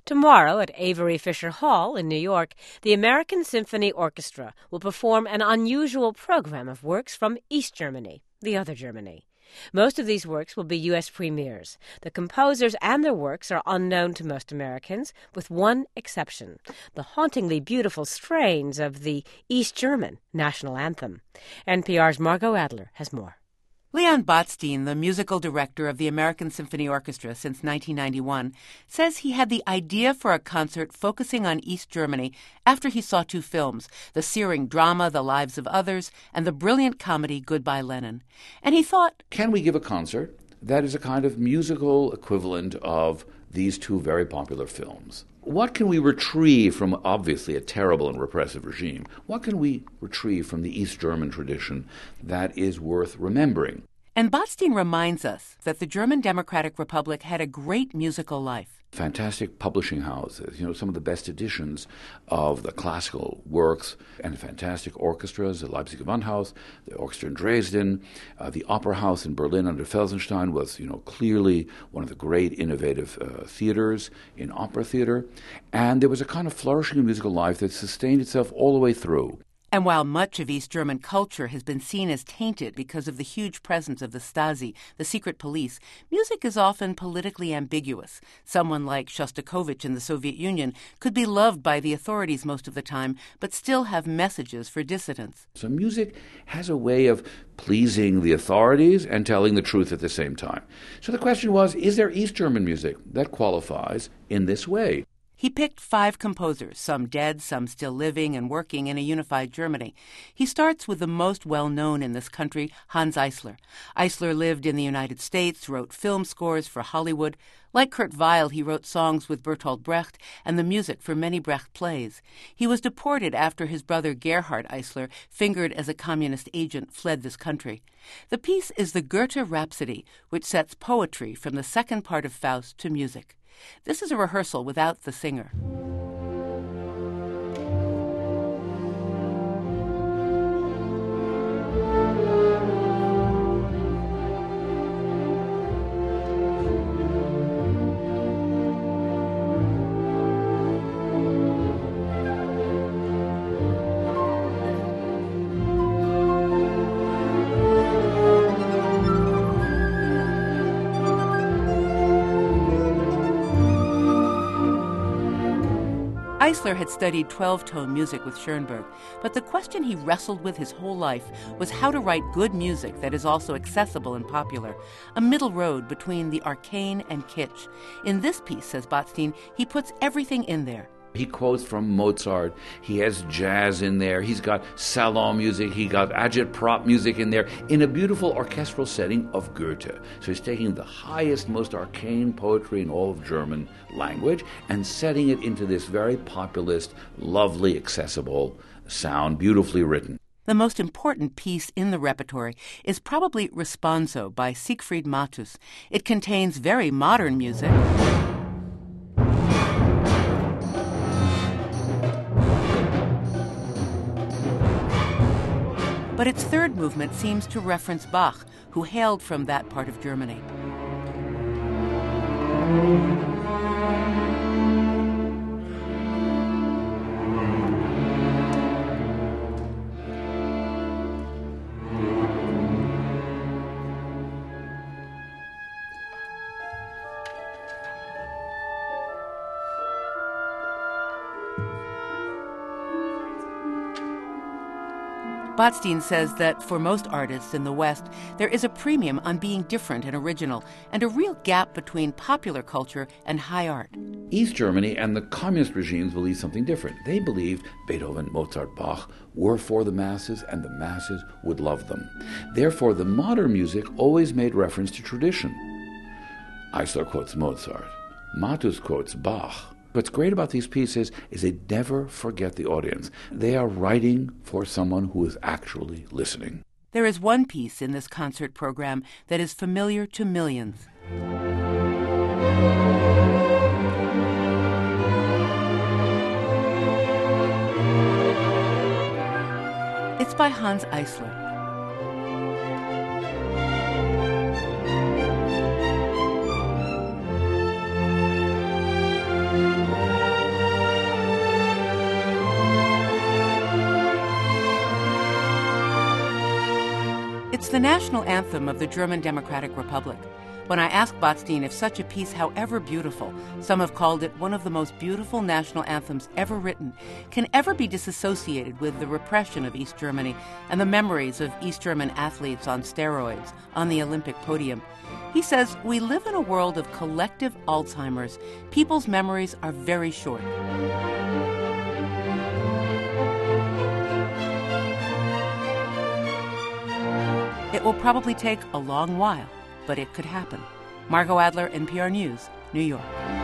Tomorrow at Avery Fisher Hall in New York, the American Symphony Orchestra will perform an unusual program of works from East Germany, the other Germany. Most of these works will be U.S. premieres. The composers and their works are unknown to most Americans, with one exception, the hauntingly beautiful strains of the East German national anthem. NPR's Margot Adler has more. Leon Botstein, the musical director of the American Symphony Orchestra since 1991, says he had the idea for a concert focusing on East Germany after he saw two films, the searing drama The Lives of Others and the brilliant comedy Goodbye Lenin. And he thought, can we give a concert that is a kind of musical equivalent of these two very popular films? What can we retrieve from, obviously, a terrible and repressive regime? What can we retrieve from the East German tradition that is worth remembering? And Botstein reminds us that the German Democratic Republic had a great musical life. Fantastic publishing houses, some of the best editions of the classical works, and fantastic orchestras, the Leipzig Gewandhaus, the orchestra in Dresden, the Opera House in Berlin under Felsenstein was, clearly one of the great innovative theaters in opera theater. And there was a kind of flourishing musical life that sustained itself all the way through. And while much of East German culture has been seen as tainted because of the huge presence of the Stasi, the secret police, music is often politically ambiguous. Someone like Shostakovich in the Soviet Union could be loved by the authorities most of the time, but still have messages for dissidents. So music has a way of pleasing the authorities and telling the truth at the same time. So the question was, is there East German music that qualifies in this way? He picked 5 composers, some dead, some still living and working in a unified Germany. He starts with the most well-known in this country, Hans Eisler. Eisler lived in the United States, wrote film scores for Hollywood. Like Kurt Weill, he wrote songs with Bertolt Brecht and the music for many Brecht plays. He was deported after his brother Gerhard Eisler, fingered as a communist agent, fled this country. The piece is the Goethe Rhapsody, which sets poetry from the second part of Faust to music. This is a rehearsal without the singer. Eisler had studied 12-tone music with Schoenberg, but the question he wrestled with his whole life was how to write good music that is also accessible and popular, a middle road between the arcane and kitsch. In this piece, says Botstein, he puts everything in there. He quotes from Mozart. He has jazz in there. He's got salon music. He got agit-prop music in there in a beautiful orchestral setting of Goethe. So he's taking the highest, most arcane poetry in all of German language and setting it into this very populist, lovely, accessible sound, beautifully written. The most important piece in the repertory is probably Responso by Siegfried Matus. It contains very modern music, but its third movement seems to reference Bach, who hailed from that part of Germany. Botstein says that for most artists in the West, there is a premium on being different and original, and a real gap between popular culture and high art. East Germany and the communist regimes believed something different. They believed Beethoven, Mozart, Bach were for the masses, and the masses would love them. Therefore, the modern music always made reference to tradition. Eisler quotes Mozart. Matus quotes Bach. What's great about these pieces is they never forget the audience. They are writing for someone who is actually listening. There is one piece in this concert program that is familiar to millions. It's by Hans Eisler. It's the national anthem of the German Democratic Republic. When I asked Botstein if such a piece, however beautiful, some have called it one of the most beautiful national anthems ever written, can ever be disassociated with the repression of East Germany and the memories of East German athletes on steroids on the Olympic podium, he says we live in a world of collective Alzheimer's. People's memories are very short. It will probably take a long while, but it could happen. Margot Adler, NPR News, New York.